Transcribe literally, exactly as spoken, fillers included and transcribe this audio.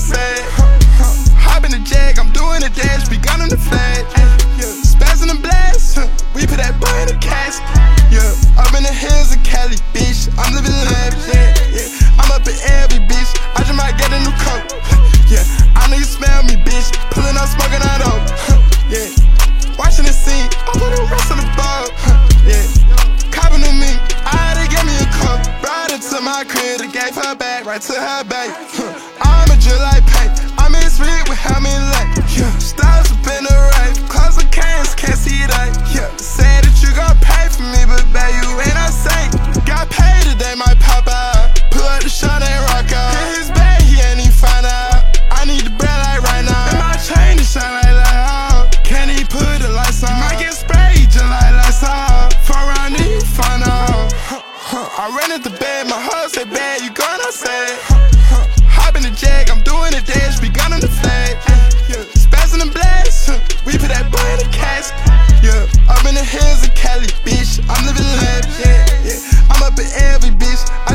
outside. Hop in the jag, I'm doing a dash, be gun on the flag. Spazzing the blast, we put that boy in the cast. Yeah, up in the hills of Cali, bitch, I'm living lavish. Yeah, yeah, I'm up in every bitch, I just might get a new coat. Yeah, I know you smell me, bitch, pulling up, smoking out over. Yeah, watching the scene, I put the rest on the ball. Yeah, copping to me, I they gave me a cup. Brought it to my crib, they gave her back, right to her back. I'm a drill like paint, I'm in street with how many light. Yeah, stars up in the right, close the cans, can't see that. Yeah, say that you gon' pay for me, but babe, you ain't I say. Got paid today, might pop out. Pull up the shot and rock out. Hit his bag, he ain't even find out. I need the bread like right now. And my chain to shine like light out. Can't even put the lights on. You might get sprayed just like lights out. Four round in, you find out. I ran at the bed, my heart said bad, you gone outside. Hop in the jag, I'm doing a dash, be gun on the flag. Spazzing the blast, we put that boy in the cast. Yeah, up in the hills of Cali, bitch, I'm living lavish. Yeah, yeah, I'm up in every bitch.